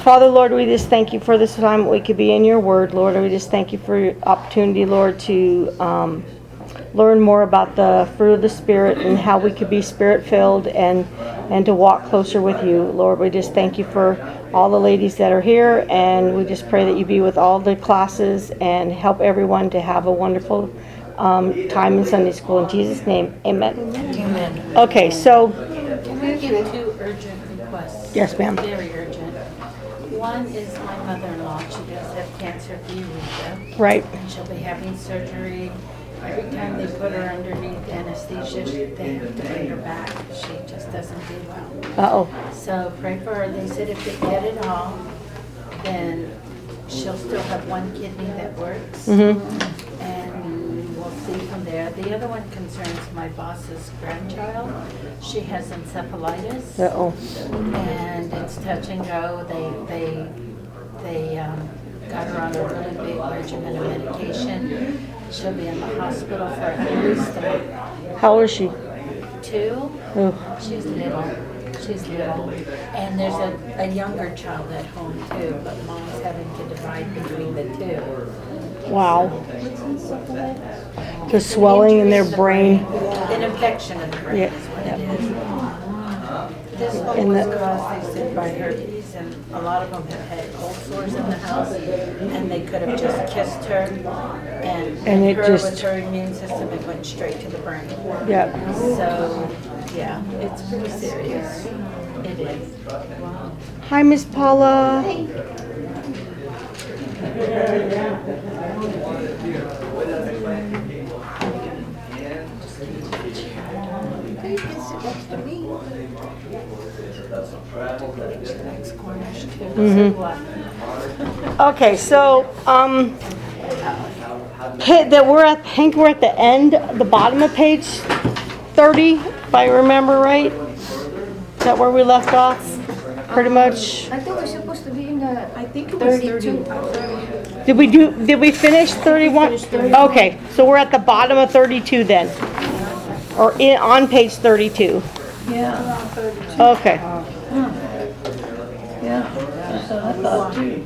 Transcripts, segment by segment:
Father, Lord, we just thank you for this time we could be in your word, Lord. We just thank you for your opportunity, Lord, to learn more about the fruit of the Spirit and how we could be Spirit-filled and to walk closer with you. Lord, we just thank you for all the ladies that are here, and we just pray that you be with all the classes and help everyone to have a wonderful time in Sunday school. In Jesus' name, amen. Amen. Okay, so... Can I give 2 urgent requests? Yes, ma'am. Very urgent. One is my mother-in-law. She does have cancer of the urethra. Right. And she'll be having surgery. Every time they put her underneath anesthesia, they have to bring her back. She just doesn't do well. Uh-oh. So pray for her. They said if they get it all, then she'll still have one kidney that works. Mm-hmm. And we'll see from there. The other one concerns my boss's grandchild. She has encephalitis. Uh-oh. And it's touch and go. They got her on a really big regimen of medication. She'll be in the hospital for at least a month. How old is she? 2. Oh. She's little. And there's a younger child at home too, but mom's having to divide between the 2. Wow. The swelling in their brain. An infection of the brain is what it is. This one was caused, they said, by herpes, and a lot of them have had cold sores in the house, and they could have just kissed her, and it her just... with her immune system, it went straight to the brain. Yeah. So, yeah, it's pretty serious. It is. Hi, Miss Paula. Mm-hmm. Okay, so I think we're at the end, the bottom of page 30, if I remember right. Is that where we left off? Pretty much. I think we're supposed to be in the. I think it was 32. 30. Did we finish 31? Okay, so we're at the bottom of 32 then. Or on page 32. Yeah. Okay. Yeah. That's what I thought too.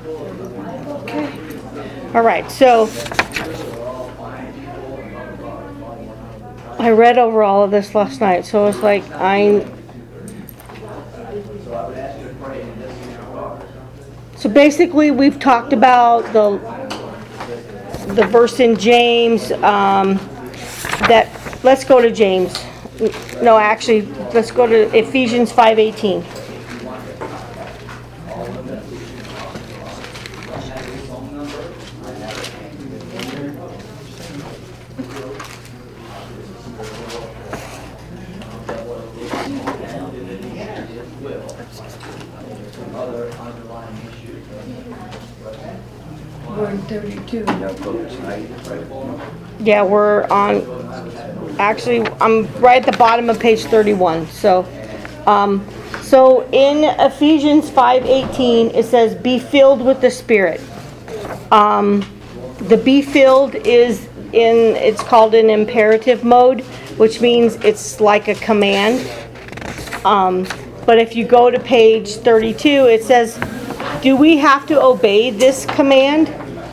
All right, so I read over all of this last night, so it's like So basically, we've talked about the verse in James that. Let's go to James. No, actually, let's go to Ephesians 5:18. We're in 32 in our books, right? Yeah, we're on. Actually, I'm right at the bottom of page 31. So in Ephesians 5:18, it says, "Be filled with the Spirit." The "be filled" is it's called an imperative mode, which means it's like a command. But if you go to page 32, it says, "Do we have to obey this command?"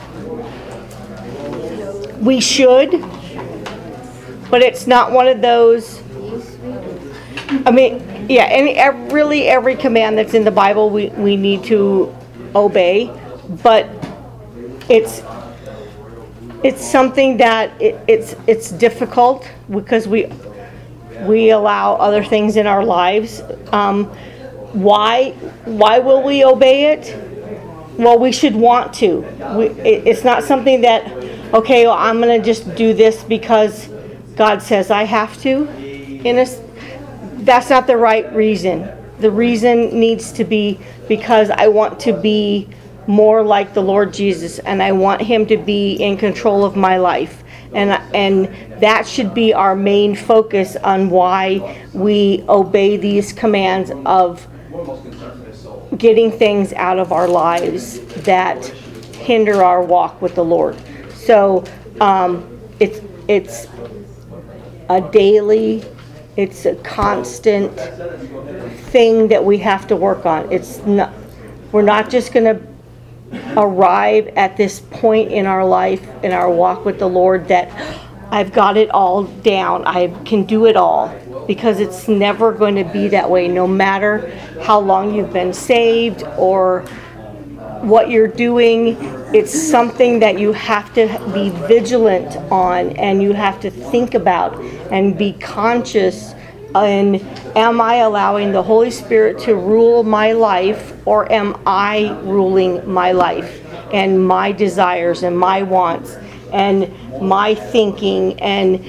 We should. But it's not one of those. I mean, yeah, every command that's in the Bible we need to obey, but it's something that it's difficult because we allow other things in our lives. Why will we obey it? Well, we should want to. It's not something that, okay, well, I'm going to just do this because God says I have to. That's not the right reason. The reason needs to be because I want to be more like the Lord Jesus, and I want Him to be in control of my life. And that should be our main focus on why we obey these commands of getting things out of our lives that hinder our walk with the Lord. So it's a daily, it's a constant thing that we have to work on. It's not, We're not just going to arrive at this point in our life, in our walk with the Lord, that I've got it all down, I can do it all, because it's never going to be that way, no matter how long you've been saved or what you're doing. It's something that you have to be vigilant on, and you have to think about and be conscious. And am I allowing the Holy Spirit to rule my life, or am I ruling my life and my desires and my wants and my thinking,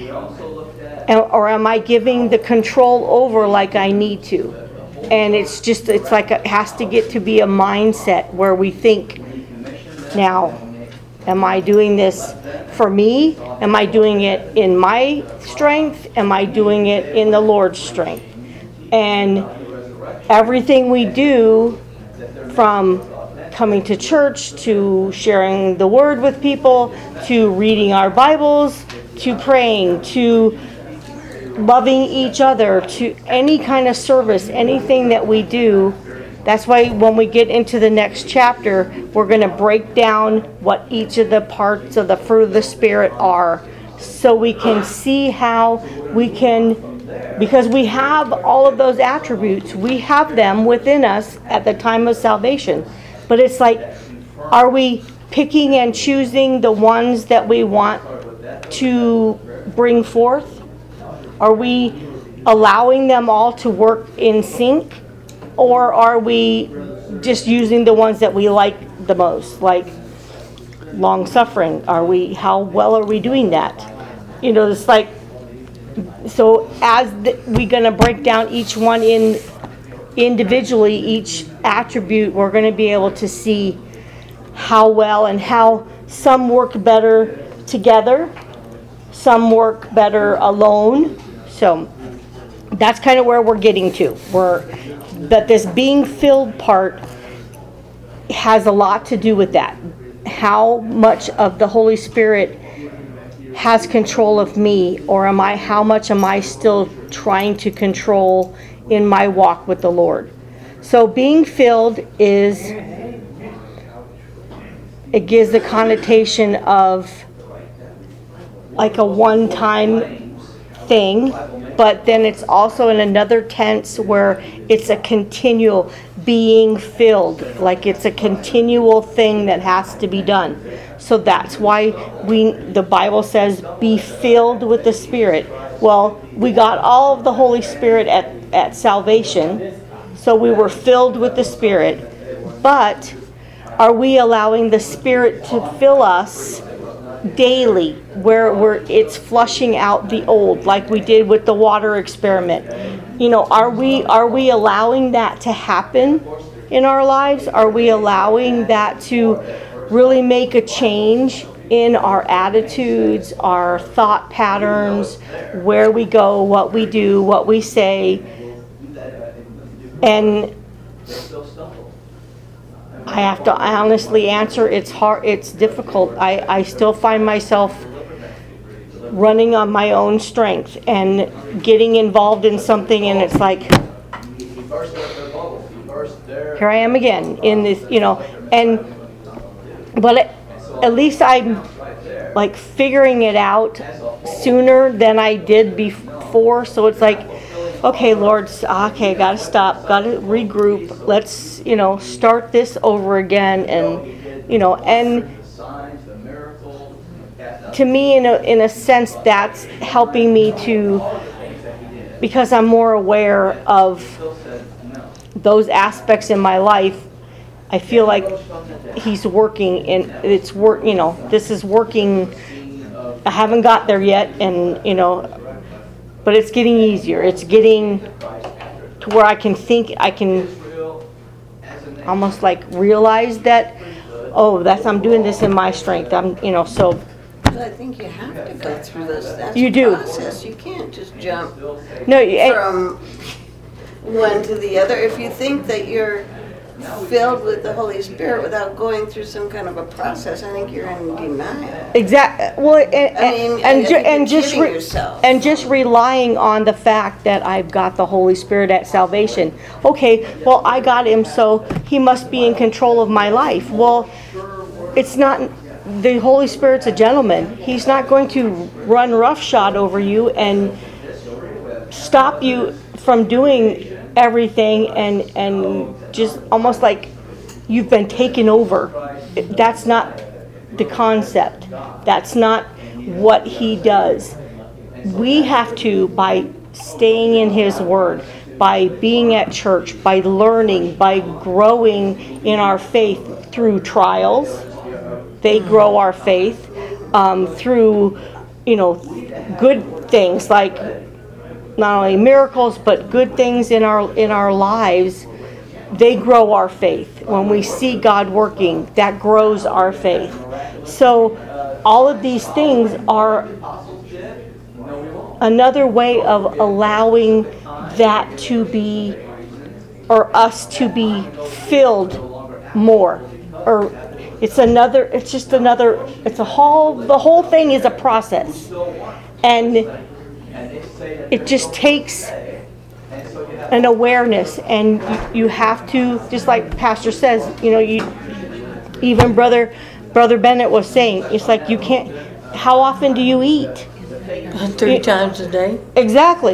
or am I giving the control over like I need to? And it's like it has to get to be a mindset where we think, now, am I doing this for me? Am I doing it in my strength? Am I doing it in the Lord's strength? And everything we do, from coming to church, to sharing the word with people, to reading our Bibles, to praying, to loving each other, to any kind of service, anything that we do. That's why when we get into the next chapter, we're going to break down what each of the parts of the fruit of the Spirit are, so we can see how we can, because we have all of those attributes, we have them within us at the time of salvation. But it's like, are we picking and choosing the ones that we want to bring forth? Are we allowing them all to work in sync? Or are we just using the ones that we like the most, like long suffering? How well are we doing that? It's like, so as we're going to break down each one individually, each attribute, we're going to be able to see how well and how some work better together, some work better alone. So that's kind of where we're getting to. That this being filled part has a lot to do with that. How much of the Holy Spirit has control of me, or how much am I still trying to control in my walk with the Lord? So being filled it gives the connotation of like a one-time thing, but then it's also in another tense where it's a continual being filled, like it's a continual thing that has to be done. So that's why the Bible says be filled with the Spirit. Well, we got all of the Holy Spirit at salvation, so we were filled with the Spirit. But are we allowing the Spirit to fill us daily, where it's flushing out the old, like we did with the water experiment? Are we allowing that to happen in our lives? Are we allowing that to really make a change in our attitudes, our thought patterns, where we go, what we do, what we say? And I have to honestly answer, it's hard, it's difficult. I still find myself running on my own strength and getting involved in something, and it's like, here I am again in this, but at least I'm like figuring it out sooner than I did before. So it's like, okay, Lord, okay, gotta stop, gotta regroup. Let's, start this over again, and to me, in a sense, that's helping me because I'm more aware of those aspects in my life. I feel like He's working, and it's work. This is working. I haven't got there yet, and but it's getting easier. It's getting to where I can almost like realize that, I'm doing this in my strength. So. But I think you have to go through this. That's You do. Process. You can't just jump No, from one to the other. If you think that you're filled with the Holy Spirit without going through some kind of a process, I think you're in denial. Well, I think you're kidding yourself. and just relying on the fact that I've got the Holy Spirit at salvation. Okay, well, I got him, so he must be in control of my life. Well, it's not. The Holy Spirit's a gentleman. He's not going to run roughshod over you and stop you from doing everything and just almost like you've been taken over. That's not the concept. That's not what he does. We have to, by staying in his word, by being at church, by learning, by growing in our faith through trials. They grow our faith through, good things like not only miracles but good things in our lives. They grow our faith. When we see God working, that grows our faith. So all of these things are another way of allowing that to be, or us to be filled more. Or the whole thing is a process. And it just takes an awareness, and you have to, just like Pastor says, even Brother Bennett was saying, it's like you can't, how often do you eat? 3 times a day. Exactly.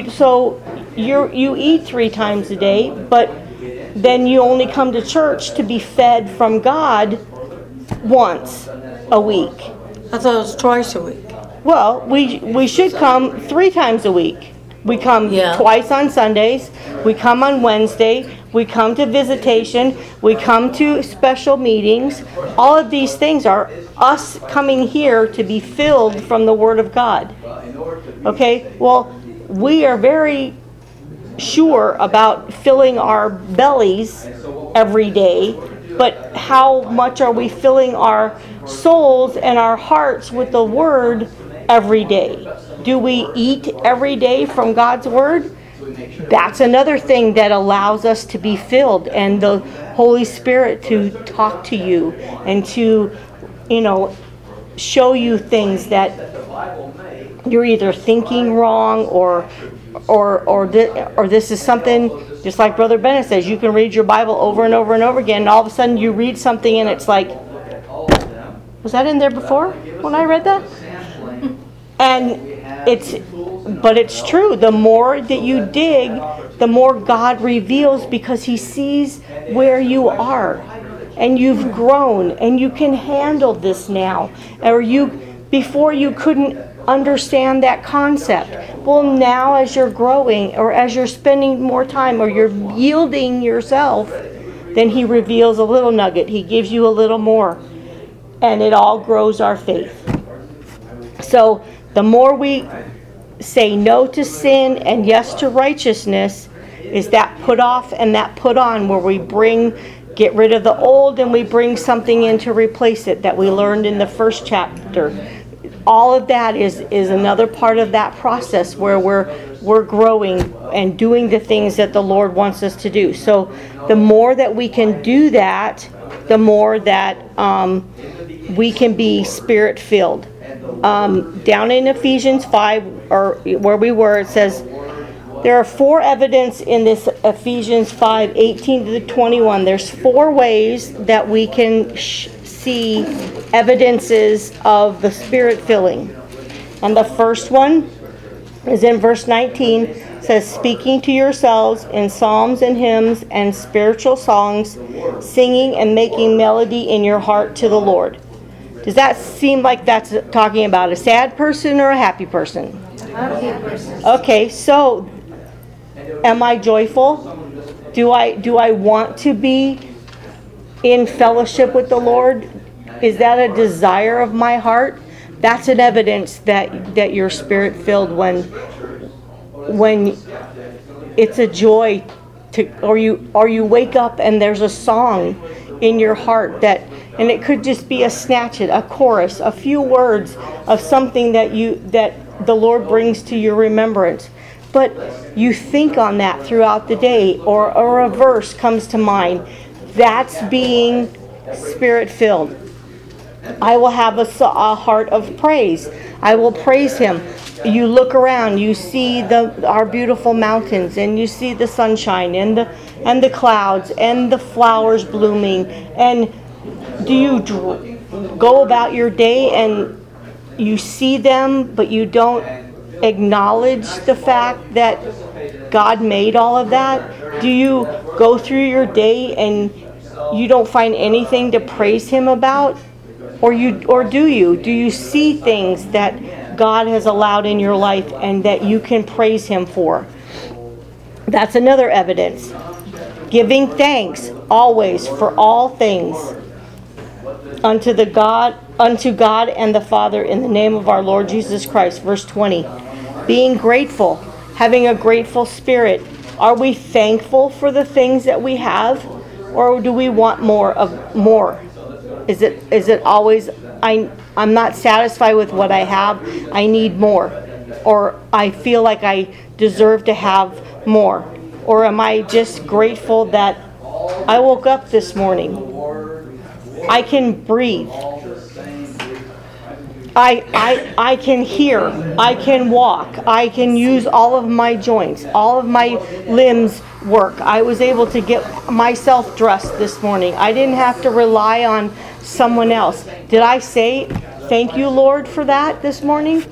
You eat 3 times a day, but then you only come to church to be fed from God once a week. I thought it was twice a week. Well, we should come 3 times a week. We come twice on Sundays. We come on Wednesday. We come to visitation. We come to special meetings. All of these things are us coming here to be filled from the Word of God. Okay? Well, we are very sure about filling our bellies every day, but how much are we filling our souls and our hearts with the Word every day? Do we eat every day from God's Word? That's another thing that allows us to be filled, and the Holy Spirit to talk to you and to, show you things that you're either thinking wrong or this is something, just like Brother Bennett says, you can read your Bible over and over and over again, and all of a sudden you read something and it's like, was that in there before when I read that? And it's true. The more that you dig, the more God reveals, because he sees where you are and you've grown and you can handle this now. Or before you couldn't understand that concept. Well, now as you're growing, or as you're spending more time, or you're yielding yourself, then he reveals a little nugget. He gives you a little more. And it all grows our faith. So the more we say no to sin and yes to righteousness, is that put off and that put on, where we get rid of the old and we bring something in to replace it, that we learned in the first chapter. All of that is another part of that process where we're growing and doing the things that the Lord wants us to do. So the more that we can do that, the more that we can be Spirit-filled. Down in Ephesians 5, or where we were, it says, there are 4 evidence in this Ephesians 5, 18 to 21. There's 4 ways that we can see evidences of the Spirit filling. And the first one is in verse 19. It says, speaking to yourselves in psalms and hymns and spiritual songs, singing and making melody in your heart to the Lord. Does that seem like that's talking about a sad person or a happy person? Happy person. Okay, so am I joyful? Do I want to be in fellowship with the Lord? Is that a desire of my heart? That's an evidence that you're Spirit filled, when it's a joy or you wake up and there's a song in your heart and it could just be a snatch it, a chorus, a few words of something that the Lord brings to your remembrance. but you think on that throughout the day, or a verse comes to mind. That's being Spirit-filled. I will have a heart of praise. I will praise Him. You look around, you see our beautiful mountains, and you see the sunshine and the clouds and the flowers blooming. And do you go about your day and you see them, but you don't acknowledge the fact that God made all of that? Do you go through your day and you don't find anything to praise Him about? Or do you see things that God has allowed in your life and that you can praise Him for? That's another evidence. Giving thanks always for all things unto God and the Father in the name of our Lord Jesus Christ. Verse 20. Being grateful, having a grateful spirit. Are we thankful for the things that we have, or do we want more? Is it always I'm not satisfied with what I have, I need more, or I feel like I deserve to have more? Or am I just grateful that I woke up this morning, I can breathe, I can hear, I can walk, I can use all of my joints, all of my limbs work. I was able to get myself dressed this morning. I didn't have to rely on someone else. Did I say thank you, Lord, for that this morning?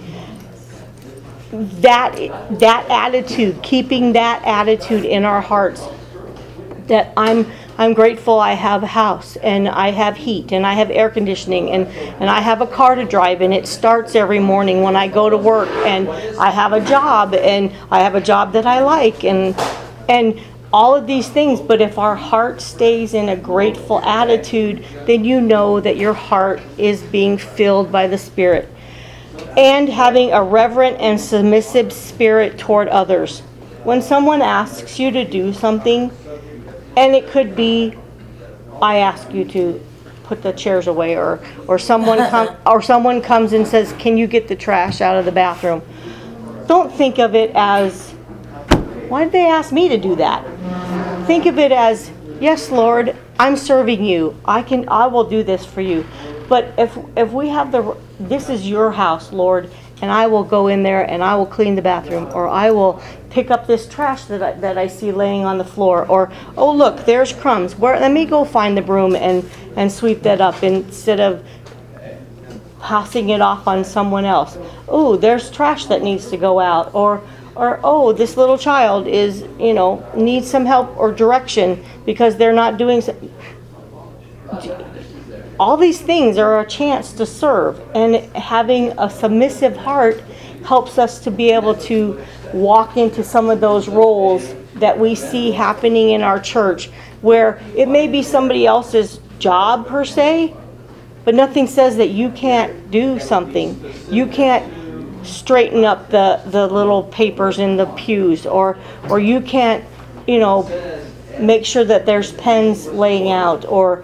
That attitude, keeping that attitude in our hearts, that I'm grateful I have a house, and I have heat, and I have air conditioning, and I have a car to drive, and it starts every morning when I go to work, and I have a job, and I have a job that I like, and all of these things. But if our heart stays in a grateful attitude, then you know that your heart is being filled by the Spirit. And having a reverent and submissive spirit toward others. When someone asks you to do something, and it could be, I ask you to put the chairs away, or someone comes and says, can you get the trash out of the bathroom? Don't think of it as, why did they ask me to do that? Think of it as, yes, Lord, I'm serving you. I will do this for you. But if we have this is your house, Lord, and I will go in there and I will clean the bathroom, or I will pick up this trash that I see laying on the floor, or, oh look, there's crumbs. Let me go find the broom and sweep that up instead of passing it off on someone else. Oh, there's trash that needs to go out, or oh, this little child needs some help or direction because they're not doing something. All these things are a chance to serve, and having a submissive heart helps us to be able to walk into some of those roles that we see happening in our church, where it may be somebody else's job per se, but nothing says that you can't do something. You can't straighten up the little papers in the pews, or you can't make sure that there's pens laying out, or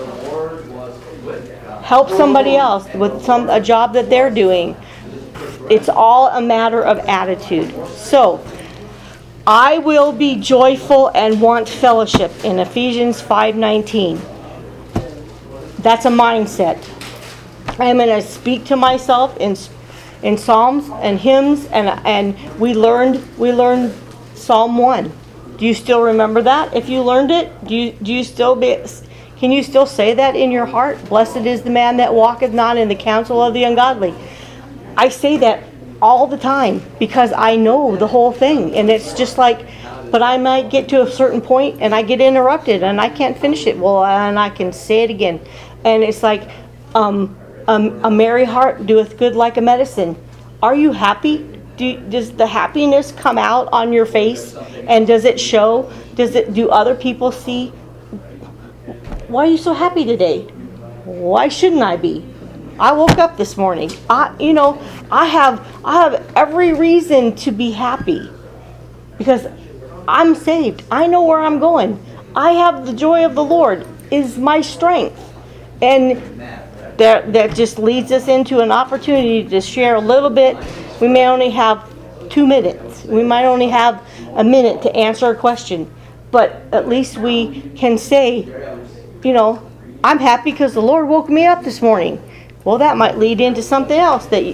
help somebody else with a job that they're doing. It's all a matter of attitude. So, I will be joyful and want fellowship in Ephesians 5:19. That's a mindset. I'm going to speak to myself in psalms and hymns, and we learned Psalm 1. Do you still remember that? If you learned it, can you still say that in your heart? Blessed is the man that walketh not in the counsel of the ungodly. I say that all the time because I know the whole thing, and it's just like, but I might get to a certain point and I get interrupted and I can't finish it. Well, and I can say it again, and it's like, a merry heart doeth good like a medicine. Are you happy? Does the happiness come out on your face, and does it show? Do other people see? Why are you so happy today? Why shouldn't I be? I woke up this morning. I have every reason to be happy because I'm saved. I know where I'm going. I have the joy of the Lord is my strength. And that just leads us into an opportunity to share a little bit. We may only have 2 minutes. We might only have a minute to answer a question. But at least we can say, I'm happy because the Lord woke me up this morning. Well, that might lead into something else but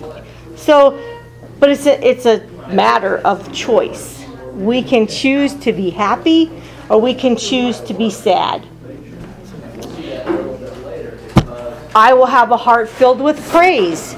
it's a matter of choice. We can choose to be happy or we can choose to be sad. I will have a heart filled with praise.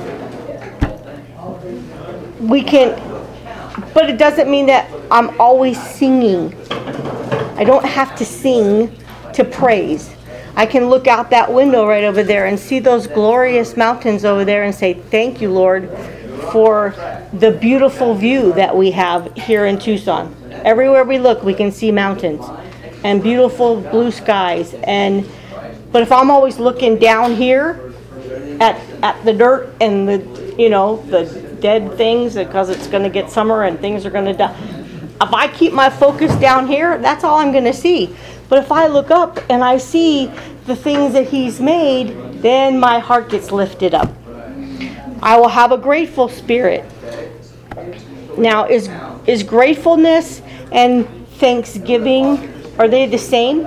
But it doesn't mean that I'm always singing. I don't have to sing to praise. I can look out that window right over there and see those glorious mountains over there and say, thank you, Lord, for the beautiful view that we have here in Tucson. Everywhere we look, we can see mountains and beautiful blue skies. But if I'm always looking down here at the dirt and the dead things, because it's going to get summer and things are going to die, if I keep my focus down here, that's all I'm going to see. But if I look up and I see the things that He's made, then my heart gets lifted up. I will have a grateful spirit. Now, is gratefulness and thanksgiving, are they the same?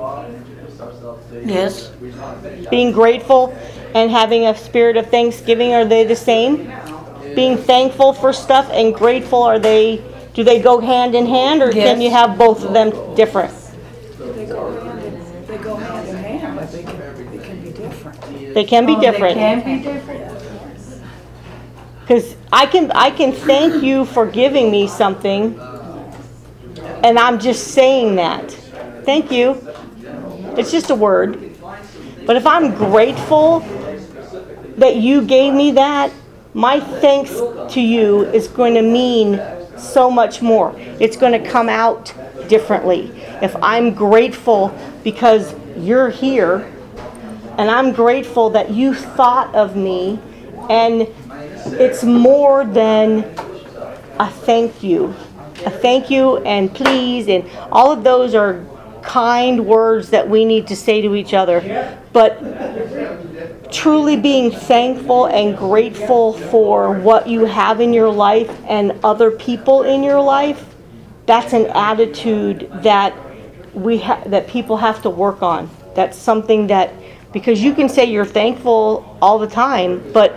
Yes. Being grateful and having a spirit of thanksgiving, are they the same? Being thankful for stuff and grateful, do they go hand in hand, or Yes. can you have both of them different? They go hand in hand, but they can be different. They can be different. They can be different. Because I can thank you for giving me something, and I'm just saying that. Thank you. It's just a word. But if I'm grateful that you gave me that, my thanks to you is going to mean so much more. It's going to come out differently. If I'm grateful because you're here, and I'm grateful that you thought of me, and it's more than a thank you. A thank you and please, and all of those are kind words that we need to say to each other. But truly being thankful and grateful for what you have in your life and other people in your life, that's an attitude that that people have to work on. That's something that, because you can say you're thankful all the time, but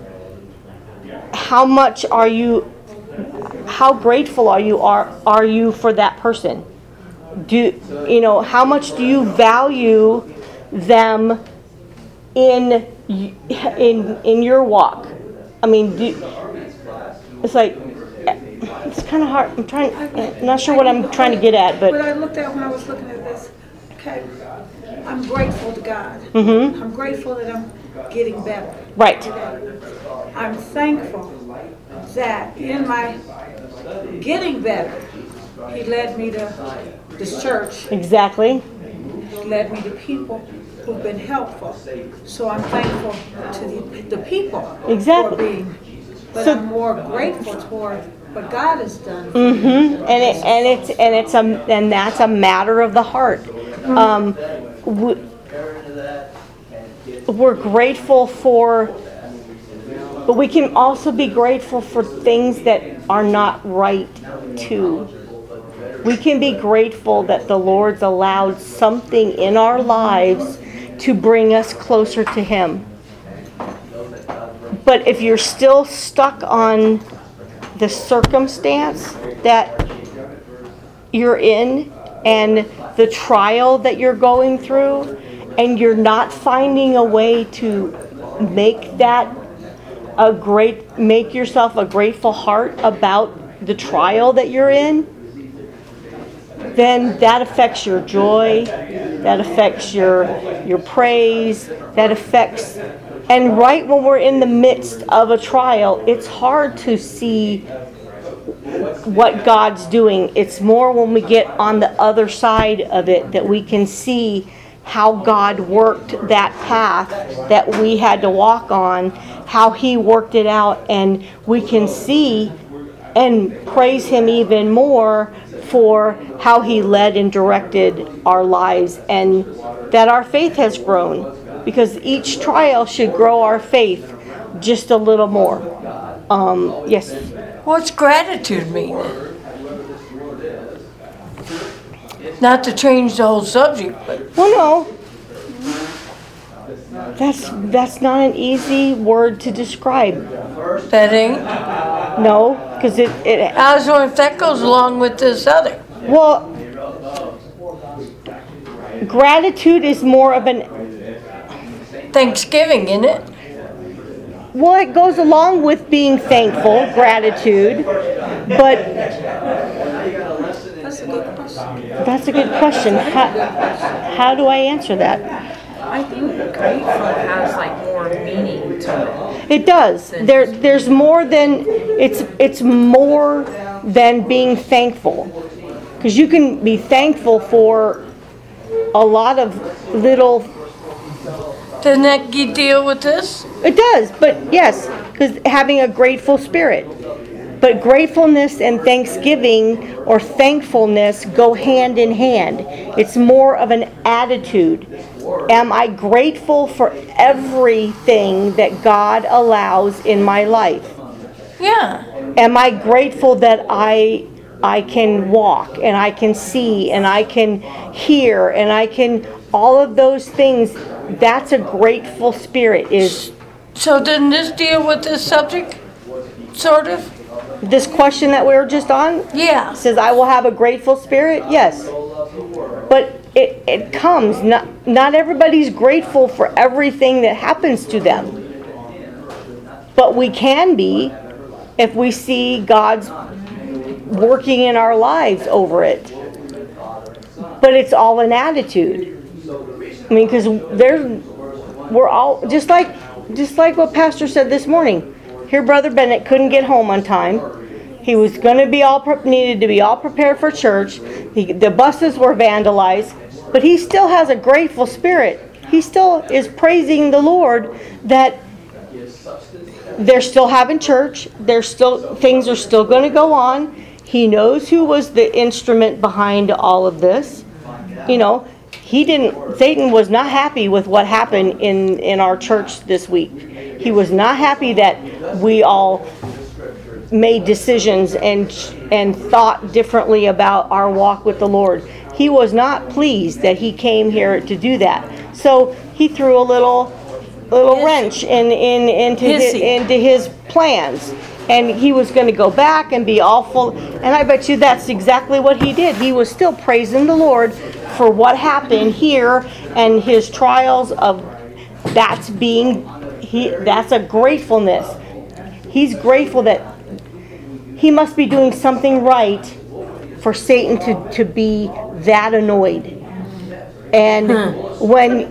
how grateful are you for that person? How much do you value them in your walk? I mean, it's like, it's kind of hard. I'm not sure what I'm trying to get at, What but I looked at when I was looking at this, okay, I'm grateful to God. mm-hmm. I'm grateful that I'm getting better. Right. Today. I'm thankful that in my getting better, He led me to this church. Exactly. He led me to people who've been helpful. So I'm thankful to the people Exactly. for being, but So- I'm more grateful toward what God has done. Mm-hmm. And that's a matter of the heart. We're grateful for, but we can also be grateful for things that are not right too. We can be grateful that the Lord's allowed something in our lives to bring us closer to Him. But if you're still stuck on the circumstance that you're in and the trial that you're going through, and you're not finding a way to make that make yourself a grateful heart about the trial that you're in, then that affects your joy, that affects your praise, that affects. And right when we're in the midst of a trial, it's hard to see what God's doing. It's more when we get on the other side of it that we can see how God worked that path that we had to walk on, how He worked it out, and we can see and praise Him even more for how He led and directed our lives, and that our faith has grown. Because each trial should grow our faith just a little more. Yes. What's gratitude mean? Not to change the whole subject, but Well, no. That's not an easy word to describe. that ain't. No, because it I was wondering if that goes along with this other. well, gratitude is more of an Thanksgiving, isn't it? well, it goes along with being thankful, gratitude, but that's a good question. How do I answer that? I think grateful has like more meaning to it. It does. There's more than it's more than being thankful, because you can be thankful for a lot of little. Doesn't that deal with this? It does, but yes, because having a grateful spirit. But gratefulness and thanksgiving or thankfulness go hand in hand. It's more of an attitude. Am I grateful for everything that God allows in my life? Yeah. Am I grateful that I can walk and I can see and I can hear and I can all of those things? That's a grateful spirit. Is So doesn't this deal with this subject? Sort of? this question that we were just on? Yeah. Says I will have a grateful spirit? Yes. But it comes. Not everybody's grateful for everything that happens to them. But we can be if we see God's working in our lives over it. But it's all an attitude. I mean, because we're all just like what Pastor said this morning. Here, Brother Bennett couldn't get home on time. He was going to be needed to be all prepared for church. The buses were vandalized, but he still has a grateful spirit. He still is praising the Lord that they're still having church. Things are still going to go on. He knows who was the instrument behind all of this. You know, Satan was not happy with what happened in our church this week. He was not happy that we all made decisions and thought differently about our walk with the Lord. He was not pleased that he came here to do that. So he threw a little wrench into his plans. And he was going to go back and be awful. And I bet you that's exactly what he did. He was still praising the Lord for what happened here and his trials of that's a gratefulness. He's grateful that he must be doing something right for Satan to be that annoyed. And when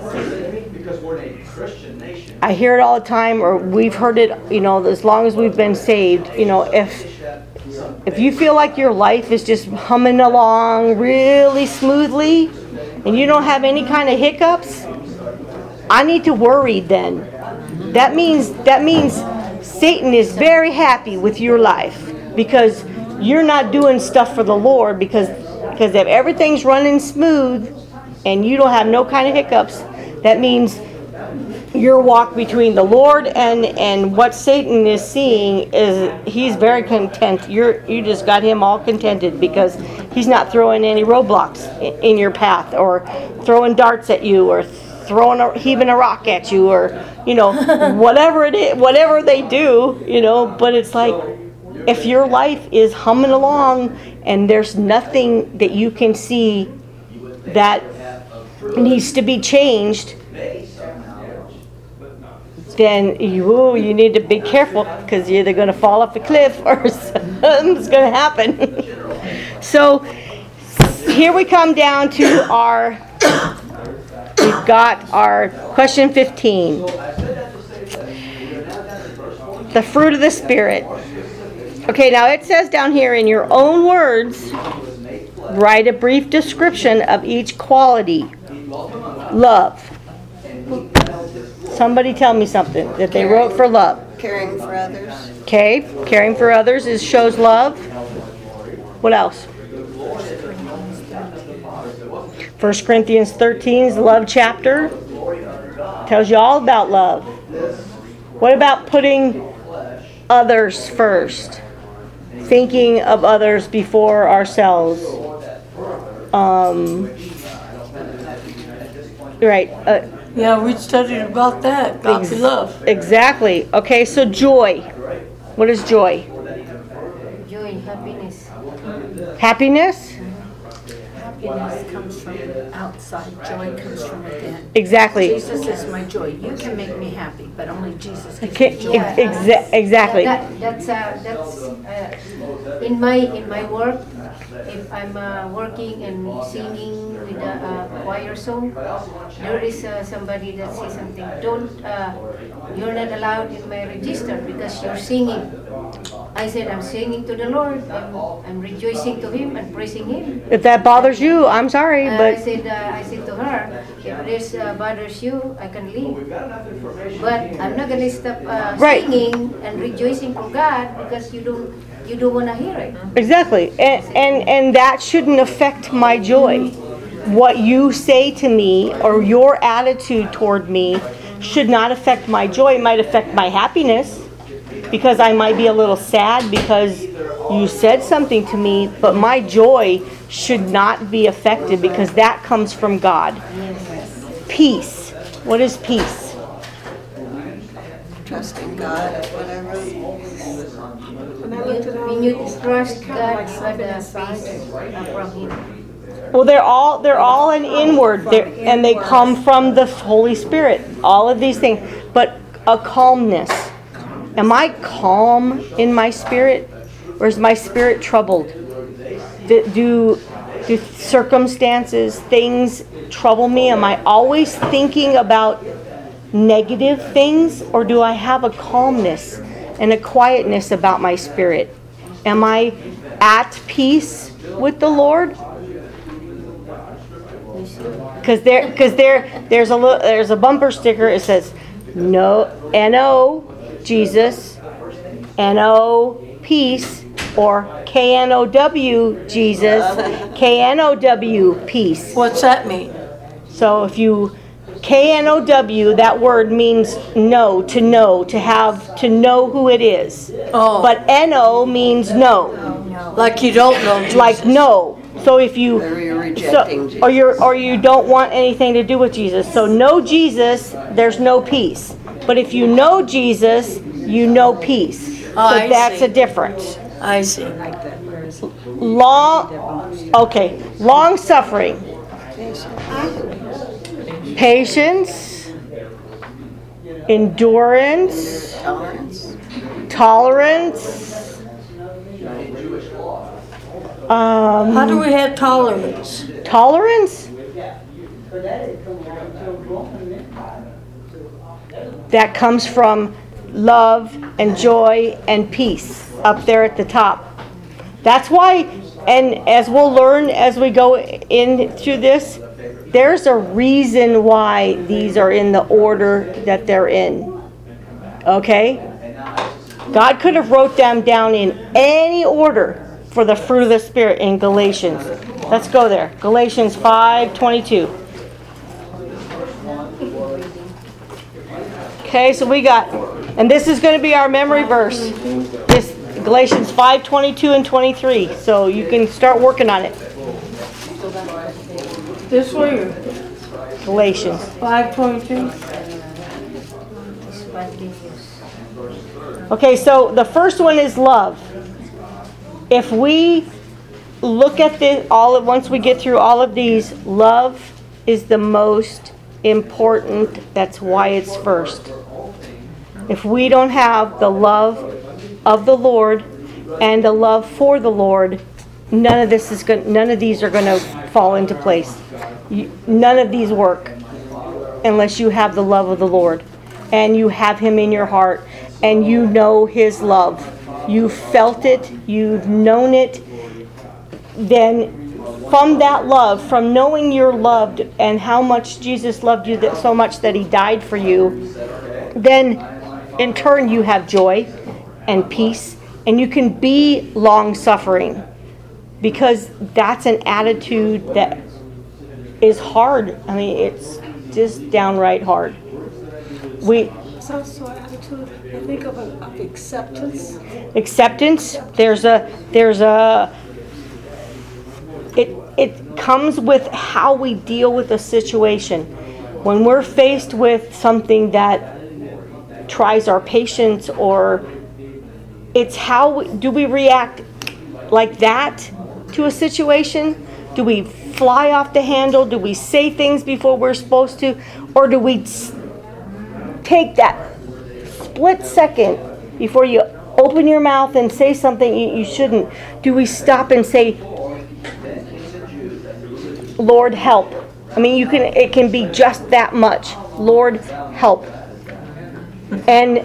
I hear it all the time, or we've heard it, as long as we've been saved, if you feel like your life is just humming along really smoothly and you don't have any kind of hiccups, I need to worry then. That means Satan is very happy with your life because you're not doing stuff for the Lord, because if everything's running smooth and you don't have no kind of hiccups, that means your walk between the Lord and what Satan is seeing is he's very content. You just got him all contented because he's not throwing any roadblocks in your path or throwing darts at you or heaving a rock at you or whatever it is, whatever they do, but it's like if your life is humming along and there's nothing that you can see that needs to be changed, then you need to be careful because you're either going to fall off a cliff or something's going to happen. So here we come down to we've got our question 15. The fruit of the Spirit. Okay, now it says down here, in your own words, write a brief description of each quality. Love. Somebody tell me something that they wrote for love. Caring for others. Okay, caring for others shows love. What else? 1 Corinthians 13 is the love chapter. Tells you all about love. What about putting others first? thinking of others before ourselves. Right. Yeah, we studied about that. Godly love. Exactly. Okay, so joy. What is joy? Joy, happiness. Happiness? Happiness comes from outside, joy comes from within. Exactly. Jesus is my joy. You can make me happy, but only Jesus gives Okay, me joy. exactly. That's in my work. If I'm working and singing with a choir song, there is somebody that says something. You're not allowed in my register because you're singing. I said, I'm singing to the Lord. I'm rejoicing to Him and praising Him. If that bothers you, I'm sorry, I but said to her, if this bothers you, I can leave. But I'm not gonna stop Right. singing and rejoicing for God because you don't wanna hear it. exactly. And that shouldn't affect my joy. What you say to me or your attitude toward me should not affect my joy. It might affect my happiness because I might be a little sad because you said something to me, but my joy should not be affected because that comes from God. Peace. What is peace? Trust in God, whatever. When I looked at all When you these, trust it God, kind of like you something have inside peace it. from Him. Well, they're all an inward, and they come from the Holy Spirit. All of these things, but a calmness. Am I calm in my spirit, or is my spirit troubled? Do circumstances, things trouble me? Am I always thinking about negative things, or do I have a calmness and a quietness about my spirit? Am I at peace with the Lord? Because there's a bumper sticker. It says, "No, N-O, Jesus, N-O, peace," or K-N-O-W, Jesus, K-N-O-W, peace. What's that mean? So if you K-N-O-W, that word means know, to have, to know who it is. Oh. But N-O means no, Like you don't know Jesus. like no. So if you Or you're rejecting Jesus. or you don't want anything to do with Jesus. So no Jesus, there's no peace. But if you know Jesus, you know peace. So I that's see. a difference. I see. Long suffering. Patience. Endurance. Tolerance. How do we have tolerance? Tolerance? That comes from love and joy and peace up there at the top. That's why, and as we'll learn as we go in through this, there's a reason why these are in the order that they're in. Okay? God could have wrote them down in any order for the fruit of the Spirit in Galatians. Let's go there. Galatians 5:22. Okay, so we got, and this is going to be our memory verse. This Galatians 5:22 and 23. So you can start working on it. This way, Galatians. 5:22. Okay, so the first one is love. If we look at this once we get through all of these, love is the most important. That's why it's first. If we don't have the love of the Lord and the love for the Lord, none of these are going to fall into place. None of these work unless you have the love of the Lord and you have Him in your heart and you know His love. You've felt it, you've known it. Then from that love, from knowing you're loved and how much Jesus loved you so much that He died for you, then in turn you have joy and peace, and you can be long-suffering, because that's an attitude that is hard. I mean, it's just downright hard. It's also an attitude, I think, of acceptance. Acceptance. It comes with how we deal with a situation. When we're faced with something that tries our patience, or it's do we react like that to a situation? Do we fly off the handle? Do we say things before we're supposed to? Or do we take that split second before you open your mouth and say something you shouldn't? Do we stop and say, Lord, help? I mean, it can be just that much. Lord, help. And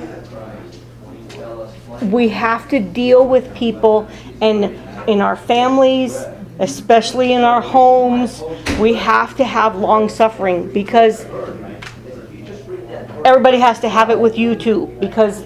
we have to deal with people, and in our families, especially in our homes, we have to have long suffering, because everybody has to have it with you too, because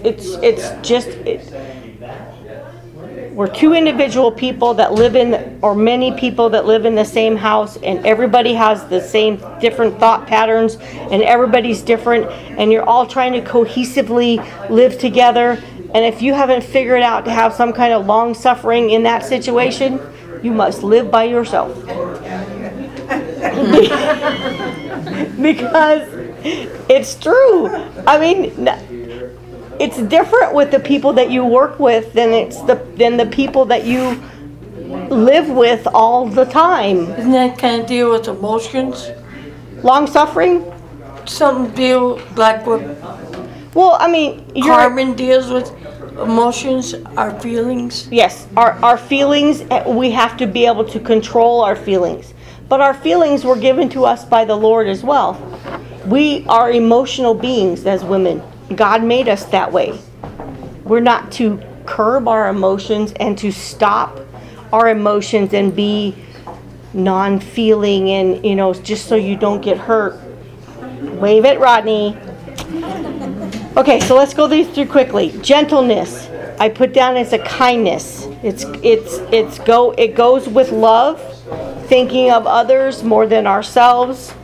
we're two individual people that live in, or many people that live in the same house, and everybody has the same different thought patterns, and everybody's different, and you're all trying to cohesively live together. And if you haven't figured out to have some kind of long suffering in that situation, you must live by yourself. Because it's true. I mean, it's different with the people that you work with than the people that you live with all the time. Isn't that kind of deal with emotions? Long suffering? Something deal like what Well, I mean, Carmen deals with emotions, our feelings. Yes, our feelings, we have to be able to control our feelings. But our feelings were given to us by the Lord as well. We are emotional beings as women. God made us that way. We're not to curb our emotions and to stop our emotions and be non-feeling and, just so you don't get hurt. Wave it, Rodney. Okay, so let's go through quickly. Gentleness, I put down as a kindness. It goes with love, thinking of others more than ourselves.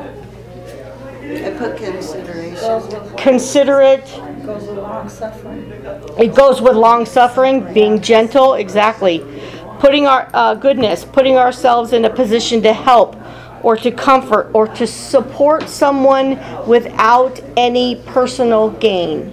I put consideration. Considerate. It goes with long suffering. It goes with long suffering, being gentle, exactly. Putting ourselves in a position to help, or to comfort, or to support someone without any personal gain.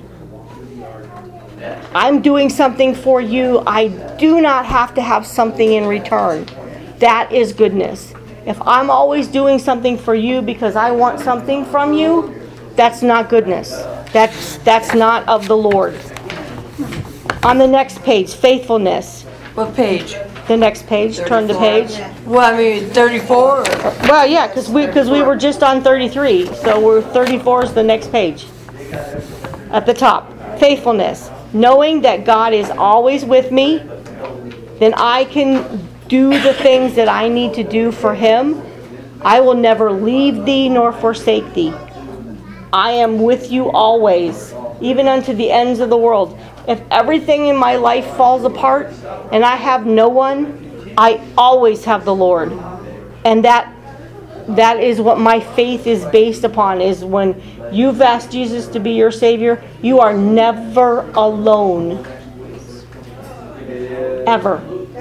I'm doing something for you. I do not have to have something in return. That is goodness. If I'm always doing something for you because I want something from you, that's not goodness. That's not of the Lord. On the next page, faithfulness. What page? The next page, turn the page. Well, I mean, 34? Well, yeah, because we were just on 33, so 34 is the next page. At the top, faithfulness. Knowing that God is always with me, then I can do the things that I need to do for Him. I will never leave thee nor forsake thee. I am with you always, even unto the ends of the world. If everything in my life falls apart and I have no one, I always have the Lord. And that is what my faith is based upon, is when you've asked Jesus to be your Savior, you are never alone. Ever.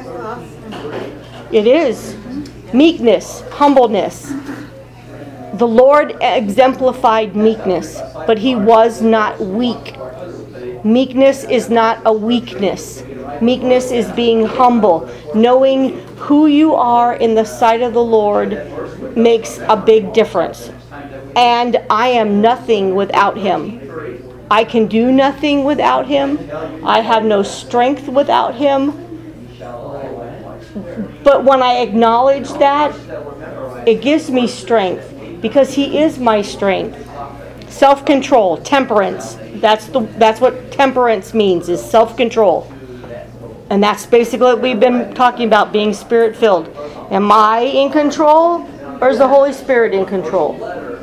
It is. Meekness, humbleness. The Lord exemplified meekness, but He was not weak. Meekness is not a weakness. Meekness is being humble. Knowing who you are in the sight of the Lord makes a big difference. And I am nothing without Him. I can do nothing without Him. I have no strength without Him. But when I acknowledge that, it gives me strength, because He is my strength. Self-control, temperance. That's what temperance means, is self-control. And that's basically what we've been talking about, being Spirit-filled. Am I in control, or is the Holy Spirit in control?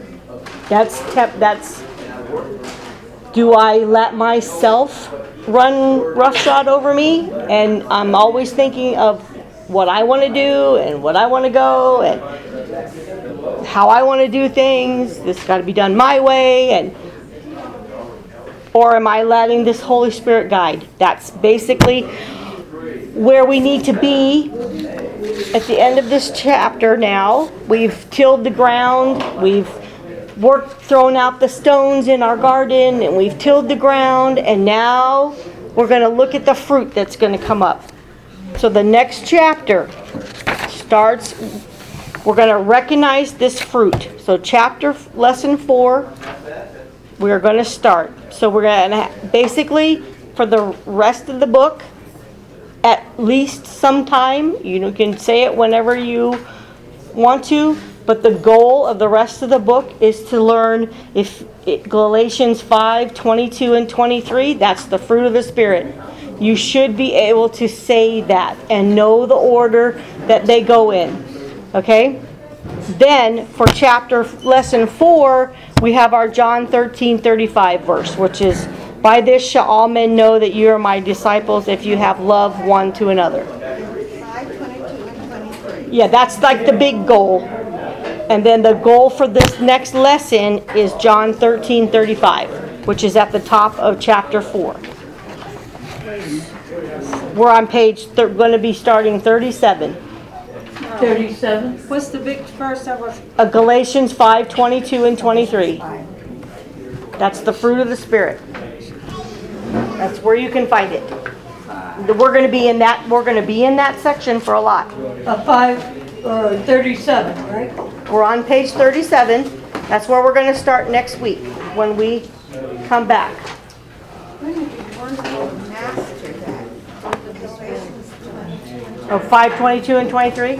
Do I let myself run roughshod over me, and I'm always thinking of what I want to do and what I want to go and how I want to do things? This got to be done my way. And Or am I letting this Holy Spirit guide? That's basically where we need to be at the end of this chapter now. We've tilled the ground. We've thrown out the stones in our garden, and we've tilled the ground, and now we're going to look at the fruit that's going to come up. So the next chapter starts, we're going to recognize this fruit. So lesson 4, we're going to start. So we're going to basically, for the rest of the book, at least sometime, you can say it whenever you want to, but the goal of the rest of the book is to learn Galatians 5, 22 and 23, that's the fruit of the Spirit. You should be able to say that and know the order that they go in. Okay? Then, for lesson 4, we have our John 13:35 verse, which is, by this shall all men know that you are my disciples if you have love one to another. 5:22 and 23. Yeah, that's like the big goal. And then the goal for this next lesson is John 13:35, which is at the top of chapter 4. We're on going to be starting 37. 37. What's the big verse that was? Galatians 5, 22 and 23. That's the fruit of the Spirit. That's where you can find it. We're going to be in that section for a lot. 37, right? We're on page 37. That's where we're going to start next week when we come back. Master that. Oh, 5, 22 and 23?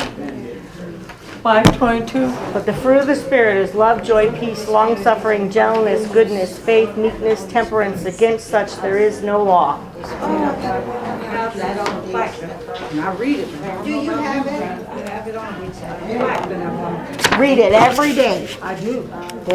5:22. But the fruit of the Spirit is love, joy, peace, long-suffering, gentleness, goodness, faith, meekness, temperance. Against such there is no law. Have that on the plaque. And I read it. Do you have it? I have it on the plaque that I want. Read it every day. I do.